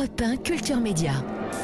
Europe 1 Culture Média.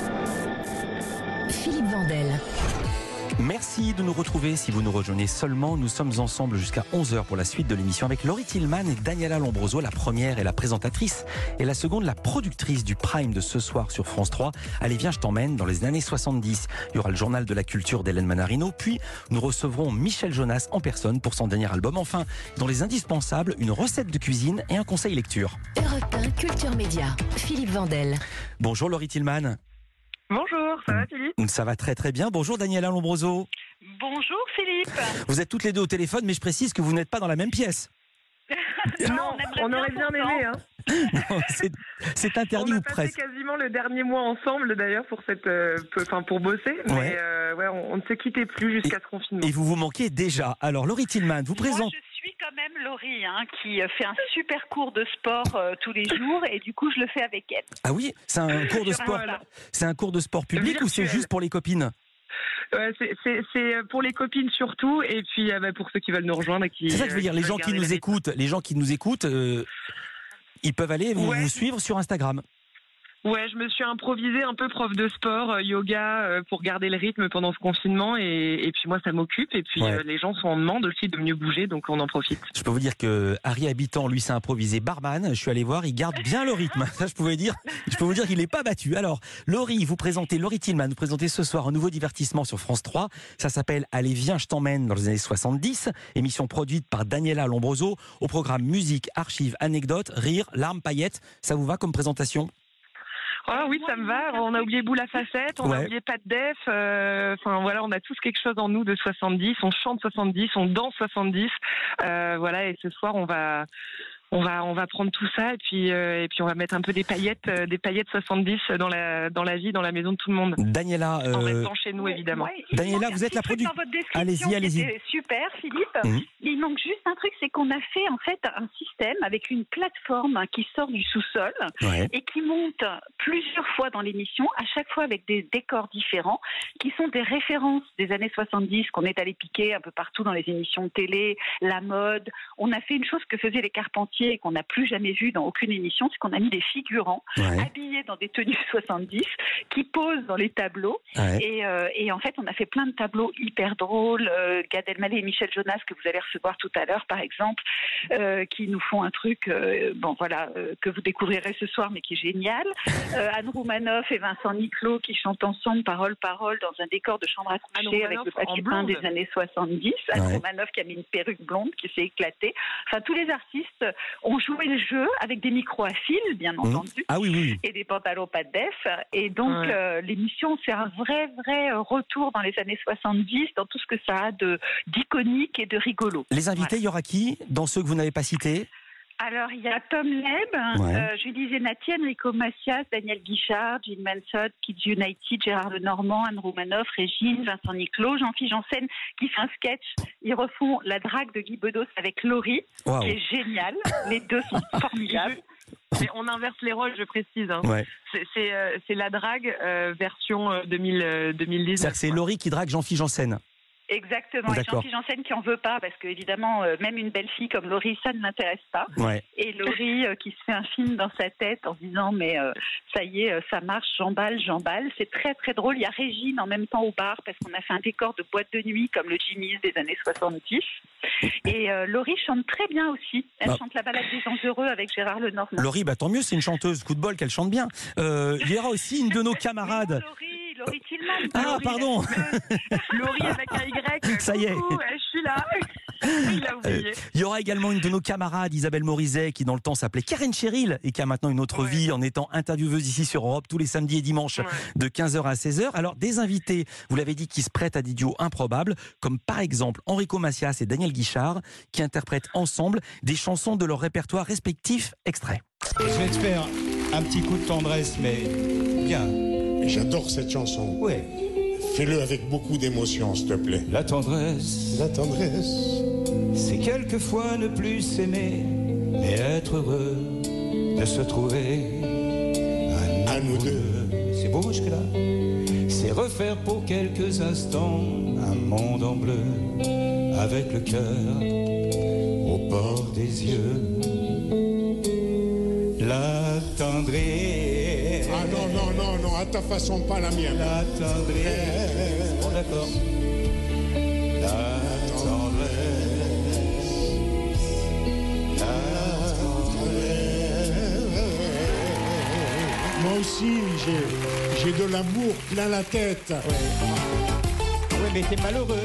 Philippe Vandel. Merci de nous retrouver. Si vous nous rejoignez seulement, nous sommes ensemble jusqu'à 11h pour la suite de l'émission avec Laurie Tillman et Daniela Lombroso. La première est la présentatrice et la seconde la productrice du Prime de ce soir sur France 3. Allez, viens, je t'emmène dans les années 70. Il y aura le journal de la culture d'Hélène Manarino. Puis, nous recevrons Michel Jonas en personne pour son dernier album. Enfin, dans les indispensables, une recette de cuisine et un conseil lecture. Europe 1 Culture Média. Philippe Vandel. Bonjour Laurie Tillman. Bonjour, ça va Philippe? Ça va très très bien. Bonjour Daniela Lombroso. Bonjour Philippe. Vous êtes toutes les deux au téléphone, mais je précise que vous n'êtes pas dans la même pièce. Non, on aurait bien aimé. Hein. Non, c'est interdit ou presque. On a passé quasiment le dernier mois ensemble d'ailleurs pour pour bosser, mais on ne se quittait plus jusqu'à ce confinement. Et vous vous manquez déjà. Alors Laurie Tillman, vous présente. Moi, je suis quand même Laurie, qui fait un super cours de sport tous les jours, et du coup je le fais avec elle. Ah oui, c'est un cours de sport. C'est un cours de sport public ou c'est juste pour les copines? C'est pour les copines surtout, et puis pour ceux qui veulent nous rejoindre. C'est ça que je veux dire. Les gens qui nous écoutent, ils peuvent aller vous suivre sur Instagram. Ouais, je me suis improvisée un peu prof de sport, yoga, pour garder le rythme pendant ce confinement, et puis moi ça m'occupe, et puis les gens sont en demande aussi de mieux bouger, donc on en profite. Je peux vous dire que Harry Habitant, lui, s'est improvisé barman. Je suis allé voir, il garde bien le rythme. Ça, je peux vous dire qu'il n'est pas battu. Alors, Laurie Tillman, vous présentez ce soir un nouveau divertissement sur France 3. Ça s'appelle Allez, viens, je t'emmène dans les années 70. Émission produite par Daniela Lombroso. Au programme musique, archives, anecdotes, rire, larmes, paillettes. Ça vous va comme présentation? Ah oui, ça me va. On a oublié Boule à facettes, on a oublié Pas de Def. On a tous quelque chose en nous de 70. On chante 70, on danse 70. Et ce soir, on va prendre tout ça et puis on va mettre un peu des paillettes 70 dans la vie, dans la maison de tout le monde. Daniela, en restant chez nous évidemment. Daniela, vous êtes la productrice. Allez-y. C'était super, Philippe. Il manque juste un truc, c'est qu'on a fait en fait un système avec une plateforme qui sort du sous-sol et qui monte plusieurs fois dans l'émission, à chaque fois avec des décors différents, qui sont des références des années 70 qu'on est allé piquer un peu partout dans les émissions de télé, la mode. On a fait une chose que faisaient les Carpentiers et qu'on n'a plus jamais vu dans aucune émission, c'est qu'on a mis des figurants habillés dans des tenues 70 qui posent dans les tableaux. Et en fait, on a fait plein de tableaux hyper drôles. Gad Elmaleh et Michel Jonas, que vous allez recevoir tout à l'heure, par exemple, qui nous font un truc que vous découvrirez ce soir, mais qui est génial. Anne Roumanoff et Vincent Niclot qui chantent ensemble parole dans un décor de chambre à coucher avec le papier peint des années 70. Anne Roumanoff qui a mis une perruque blonde qui s'est éclatée. Enfin, tous les artistes ont joué le jeu avec des micros à fil, bien entendu, et des pantalons pas de def. Et donc, l'émission, c'est un vrai retour dans les années 70, dans tout ce que ça a d'iconique et de rigolo. Les invités, il y aura qui dans ceux que vous n'avez pas cités? Alors, il y a Tom Leb, Julie Zenati, Enrico Macias, Daniel Guichard, Gilles Mansot, Kids United, Gérard Lenormand, Anne Roumanoff, Régine, Vincent Niclot, Jean-Philippe Janssen qui fait un sketch. Ils refont la drague de Guy Bedos avec Laurie, qui est génial. Les deux sont formidables. Mais on inverse les rôles, je précise. C'est la drague version 2010. C'est-à-dire que c'est Laurie qui drague Jean-Philippe Janssen. Exactement, et Jean-Philippe Janssen qui en veut pas, parce que évidemment, même une belle fille comme Laurie, ça ne l'intéresse pas. Et Laurie qui se fait un film dans sa tête en se disant ça y est, ça marche, j'emballe. C'est très très drôle. Il y a Régine en même temps au bar, parce qu'on a fait un décor de boîte de nuit comme le Jimmy's des années 70. Et Laurie chante très bien aussi. Elle chante la balade des gens heureux avec Gérard Lenormand. Laurie, tant mieux, c'est une chanteuse. Coup de bol qu'elle chante bien. Il y aura aussi une de nos camarades. Laurie Tillman. Ah, pardon. Laurie avec un Y. Ça y est. Coucou, je suis là. Il l'a oublié. Il y aura également une de nos camarades, Isabelle Morizet, qui dans le temps s'appelait Karen Cheryl et qui a maintenant une autre vie en étant intervieweuse ici sur Europe tous les samedis et dimanches de 15h à 16h. Alors, des invités, vous l'avez dit, qui se prêtent à des duos improbables, comme par exemple Enrico Macias et Daniel Guichard, qui interprètent ensemble des chansons de leur répertoire respectif. Extrait. Je vais te faire un petit coup de tendresse, mais bien. J'adore cette chanson. Ouais. Fais-le avec beaucoup d'émotion, s'il te plaît. La tendresse, c'est quelquefois ne plus s'aimer, mais être heureux de se trouver à nous deux. C'est beau jusque-là. C'est refaire pour quelques instants un monde en bleu, avec le cœur au bord des yeux. La tendresse. non, à ta façon, pas la mienne. La tendresse. Bon, d'accord. La tendresse. La tendresse. Moi aussi, j'ai de l'amour plein la tête. Oui, mais t'es malheureux.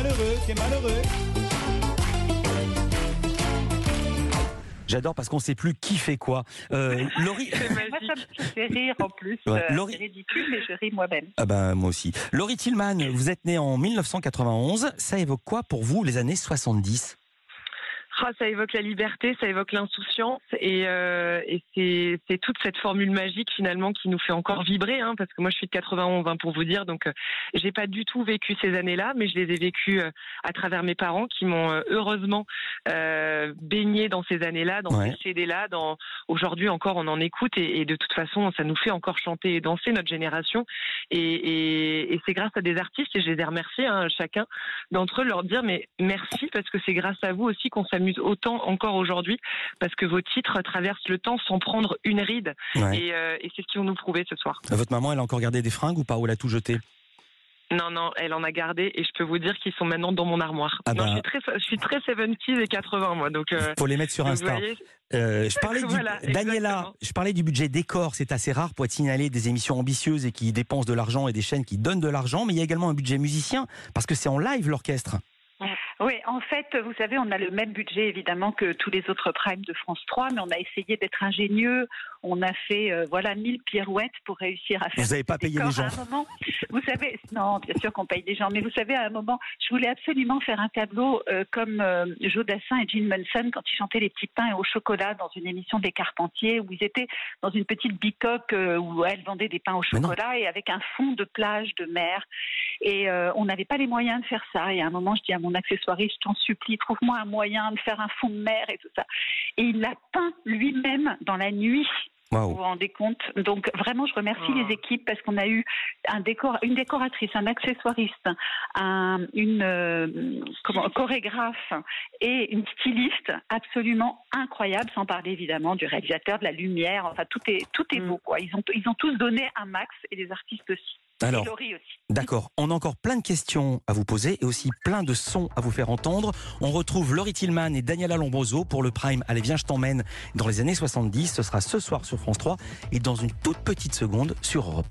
J'adore parce qu'on ne sait plus qui fait quoi. Laurie... Moi, ça me fait rire en plus. Laurie... C'est ridicule, mais je ris moi-même. Ah ben, moi aussi. Laurie Tillman, vous êtes née en 1991. Ça évoque quoi pour vous, les années 70 ? Ça évoque la liberté, ça évoque l'insouciance et c'est toute cette formule magique finalement qui nous fait encore vibrer, hein, parce que moi je suis de 91 pour vous dire, donc j'ai pas du tout vécu ces années-là, mais je les ai vécues à travers mes parents qui m'ont heureusement baigné dans ces années-là, dans ces CD-là. Aujourd'hui encore on en écoute et de toute façon ça nous fait encore chanter et danser notre génération et c'est grâce à des artistes et je les ai remerciés, hein, chacun d'entre eux, leur dire mais merci parce que c'est grâce à vous aussi qu'on s'amuse autant encore aujourd'hui parce que vos titres traversent le temps sans prendre une ride et c'est ce qu'ils vont nous prouver ce soir. Votre maman, elle a encore gardé des fringues ou pas, ou elle a tout jeté? Non, elle en a gardé et je peux vous dire qu'ils sont maintenant dans mon armoire. Je suis très 70s et 80 moi, donc faut les mettre sur Insta. Je parlais Daniela, je parlais du budget décor, c'est assez rare pour être signalé des émissions ambitieuses et qui dépensent de l'argent et des chaînes qui donnent de l'argent, mais il y a également un budget musicien parce que c'est en live l'orchestre. Oui, en fait, vous savez, on a le même budget évidemment que tous les autres primes de France 3, mais on a essayé d'être ingénieux. On a fait 1000 pirouettes pour réussir à faire. Vous n'avez pas payé les gens. À un moment, vous savez, non, bien sûr qu'on paye des gens, mais vous savez, à un moment, je voulais absolument faire un tableau comme Joe Dassin et Jim Monson quand ils chantaient les petits pains au chocolat dans une émission des Carpentiers, où ils étaient dans une petite bicoque où elles vendaient des pains au chocolat et avec un fond de plage, de mer. Et on n'avait pas les moyens de faire ça. Et à un moment, je dis à mon accessoiriste, je t'en supplie, trouve-moi un moyen de faire un fond de mer et tout ça. Et il l'a peint lui-même dans la nuit. Wow. Vous vous rendez compte? Donc vraiment, je remercie les équipes parce qu'on a eu une décoratrice, un accessoiriste, une chorégraphe et une styliste absolument incroyable, sans parler évidemment du réalisateur, de la lumière. Enfin, tout est beau, quoi. Ils ont tous donné un max et les artistes aussi. Alors, et Laurie aussi. D'accord, on a encore plein de questions à vous poser et aussi plein de sons à vous faire entendre. On retrouve Laurie Tillman et Daniela Lombroso pour le Prime Allez viens je t'emmène dans les années 70. Ce sera ce soir sur France 3 et dans une toute petite seconde sur Europe.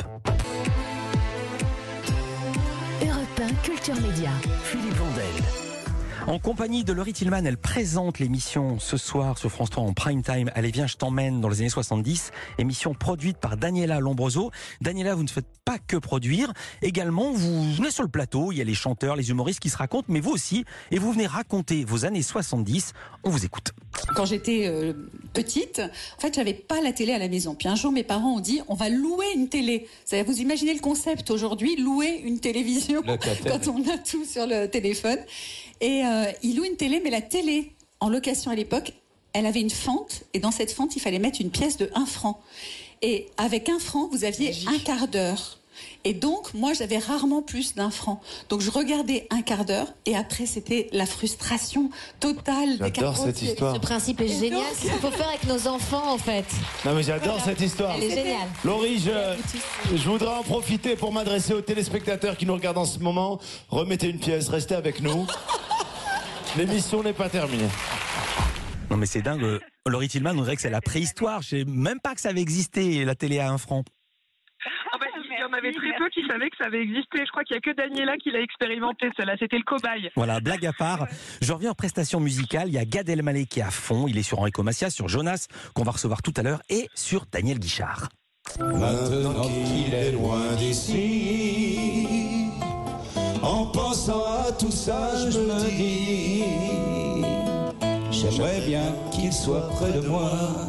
Europe 1 Culture Média. Philippe Vandel. En compagnie de Laurie Tillman, elle présente l'émission ce soir sur France 3 en prime time. Allez viens, je t'emmène dans les années 70. Émission produite par Daniela Lombroso. Daniela, vous ne faites pas que produire. Également, vous venez sur le plateau. Il y a les chanteurs, les humoristes qui se racontent, mais vous aussi. Et vous venez raconter vos années 70. On vous écoute. Quand j'étais petite, en fait, j'avais pas la télé à la maison. Puis un jour, mes parents ont dit, on va louer une télé. C'est-à-dire, vous imaginez le concept aujourd'hui, louer une télévision quand on a tout sur le téléphone. Et ils louent une télé, mais la télé, en location à l'époque, elle avait une fente. Et dans cette fente, il fallait mettre une pièce de 1 franc. Et avec 1 franc, vous aviez un quart d'heure. Et donc, moi, j'avais rarement plus d'1 franc. Donc, je regardais un quart d'heure et après, c'était la frustration totale. J'adore cette histoire. Ce principe est génial. C'est ce qu'il faut faire avec nos enfants, en fait. Non, mais j'adore cette histoire. Elle est géniale. Laurie, je voudrais en profiter pour m'adresser aux téléspectateurs qui nous regardent en ce moment. Remettez une pièce, restez avec nous. L'émission n'est pas terminée. Non, mais c'est dingue. Laurie Tillman, on dirait que c'est la préhistoire. Je ne sais même pas que ça avait existé, la télé à 1 franc. Il y en avait très peu qui savaient que ça avait existé. Je crois qu'il n'y a que Daniela qui l'a expérimenté. Cela, c'était le cobaye. Voilà, blague à part. Je reviens en prestation musicale. Il y a Gad Elmaleh qui est à fond. Il est sur Enrico Macias, sur Jonas, qu'on va recevoir tout à l'heure, et sur Daniel Guichard. Maintenant qu'il est loin d'ici, en pensant à tout ça, je me dis, j'aimerais bien qu'il soit près de moi.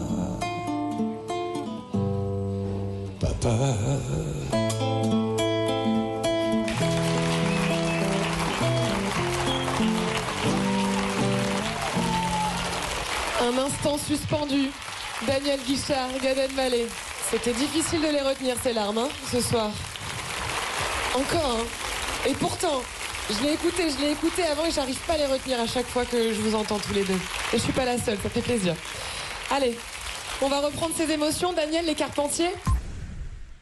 Papa. Un instant suspendu. Daniel Guichard, Gad Elmaleh. C'était difficile de les retenir, ces larmes, hein, ce soir. Encore, hein. Et pourtant, je l'ai écouté avant et j'arrive pas à les retenir à chaque fois que je vous entends tous les deux. Et je suis pas la seule, ça fait plaisir. Allez, on va reprendre ces émotions. Daniel, les Carpentiers.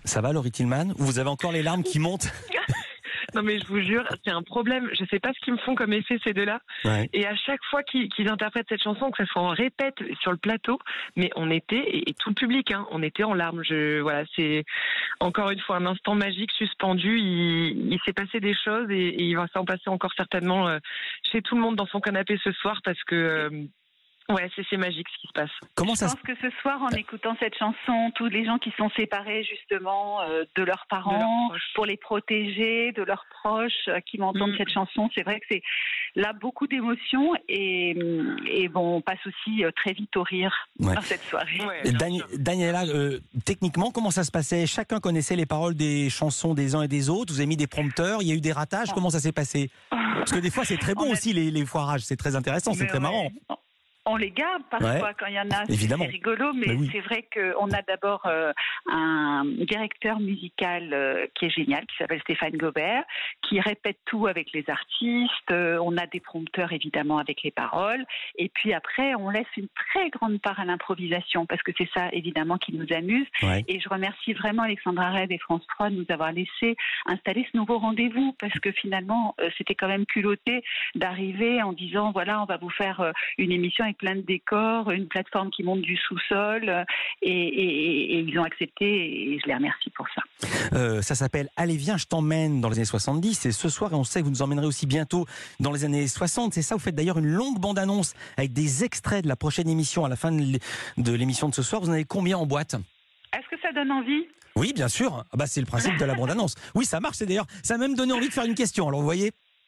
Ça va, Laurie Tillman? Vous avez encore les larmes qui montent? Non mais je vous jure, c'est un problème. Je sais pas ce qu'ils me font comme effet ces deux-là. Ouais. Et à chaque fois qu'ils interprètent cette chanson, que ça soit en répète sur le plateau, mais on était, et tout le public, hein, on était en larmes. Voilà, c'est encore une fois un instant magique suspendu. Il s'est passé des choses et il va s'en passer encore certainement chez tout le monde dans son canapé ce soir parce que... Ouais, c'est magique ce qui se passe. Je pense que ce soir, en écoutant cette chanson, tous les gens qui sont séparés justement de leurs parents, pour les protéger, de leurs proches qui m'entendent cette chanson, c'est vrai que c'est là beaucoup d'émotions et bon, on passe aussi très vite au rire dans cette soirée. Ouais, Daniela, techniquement, comment ça se passait? Chacun connaissait les paroles des chansons des uns et des autres. Vous avez mis des prompteurs, il y a eu des ratages. Comment ça s'est passé? Parce que des fois, c'est très bon aussi les foirages. C'est très intéressant, c'est très marrant. On les garde parfois quand il y en a, c'est rigolo, mais c'est vrai qu'on a d'abord un directeur musical qui est génial, qui s'appelle Stéphane Gobert, qui répète tout avec les artistes, on a des prompteurs évidemment avec les paroles, et puis après on laisse une très grande part à l'improvisation, parce que c'est ça évidemment qui nous amuse, et je remercie vraiment Alexandra Red et France 3 de nous avoir laissé installer ce nouveau rendez-vous, parce que finalement c'était quand même culotté d'arriver en disant voilà, on va vous faire une émission avec plein de décors, une plateforme qui monte du sous-sol et ils ont accepté et je les remercie pour ça. Ça s'appelle Allez viens je t'emmène dans les années 70 et ce soir et on sait que vous nous emmènerez aussi bientôt dans les années 60, c'est ça, vous faites d'ailleurs une longue bande-annonce avec des extraits de la prochaine émission à la fin de l'émission de ce soir. Vous en avez combien en boîte? Est-ce que ça donne envie? Oui bien sûr, c'est le principe de la bande-annonce. Oui ça marche, c'est d'ailleurs, ça m'a même donné envie de faire une question, alors vous voyez.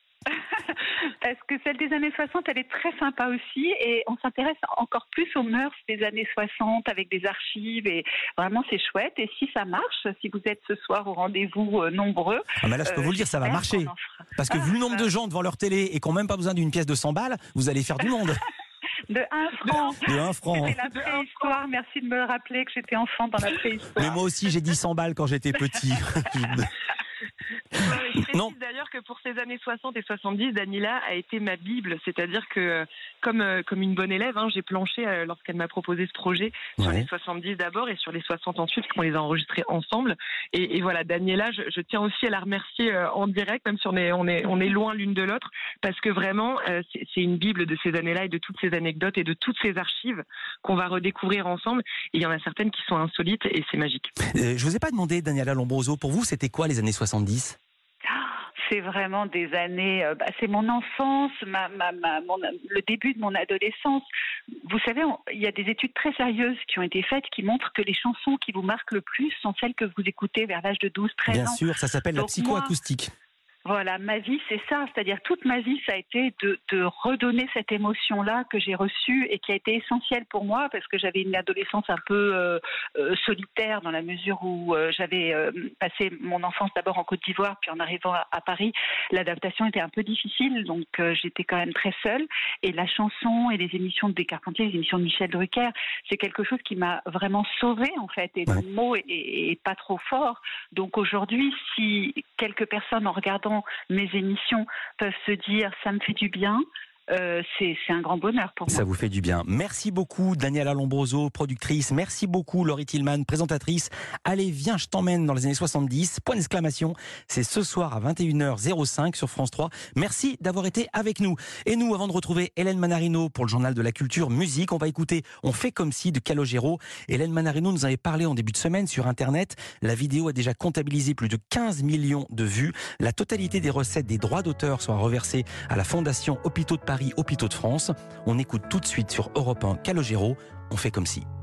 Parce que celle des années 60, elle est très sympa aussi et on s'intéresse encore plus aux mœurs des années 60 avec des archives et vraiment c'est chouette. Et si ça marche, si vous êtes ce soir au rendez-vous nombreux... mais là je peux vous le dire, ça va marcher. Parce que vu le nombre de gens devant leur télé et qui n'ont même pas besoin d'une pièce de 100 balles, vous allez faire du monde. De 1 franc. De 1 franc. C'était la préhistoire, merci de me rappeler que j'étais enfant dans la préhistoire. Mais moi aussi j'ai dit 100 balles quand j'étais petit. Je précise d'ailleurs que pour ces années 60 et 70, Daniela a été ma bible, c'est-à-dire que comme une bonne élève, j'ai planché lorsqu'elle m'a proposé ce projet sur les 70 d'abord et sur les 60 ensuite, qu'on les a enregistrés ensemble. Et voilà, Daniela, je tiens aussi à la remercier en direct, même si on est loin l'une de l'autre, parce que vraiment, c'est une bible de ces années-là et de toutes ces anecdotes et de toutes ces archives qu'on va redécouvrir ensemble. Et il y en a certaines qui sont insolites et c'est magique. Je vous ai pas demandé, Daniela Lombroso, pour vous, c'était quoi les années 70 ? C'est vraiment des années, c'est mon enfance, le début de mon adolescence. Vous savez, il y a des études très sérieuses qui ont été faites qui montrent que les chansons qui vous marquent le plus sont celles que vous écoutez vers l'âge de 12-13 ans. Bien sûr, ça s'appelle la psychoacoustique. Voilà, ma vie, c'est ça. C'est-à-dire, toute ma vie, ça a été de redonner cette émotion-là que j'ai reçue et qui a été essentielle pour moi parce que j'avais une adolescence un peu solitaire dans la mesure où j'avais passé mon enfance d'abord en Côte d'Ivoire, puis en arrivant à Paris, l'adaptation était un peu difficile, donc j'étais quand même très seule. Et la chanson et les émissions de Carpentier, les émissions de Michel Drucker, c'est quelque chose qui m'a vraiment sauvée, en fait. Et le mot est pas trop fort. Donc aujourd'hui, si quelques personnes, en regardant mes émissions, peuvent se dire ça me fait du bien, c'est un grand bonheur pour moi. Ça vous fait du bien. Merci beaucoup Daniela Lombroso, productrice. Merci beaucoup Laurie Tillman, présentatrice. Allez, viens, je t'emmène dans les années 70. Point d'exclamation. C'est ce soir à 21h05 sur France 3. Merci d'avoir été avec nous. Et nous, avant de retrouver Hélène Manarino pour le journal de la culture musique, on va écouter On fait comme si de Calogero. Hélène Manarino nous avait parlé en début de semaine sur Internet. La vidéo a déjà comptabilisé plus de 15 millions de vues. La totalité des recettes des droits d'auteur sont reversées à la Fondation Hôpitaux de Paris, Hôpitaux de France. On écoute tout de suite sur Europe 1 Calogero, On fait comme si.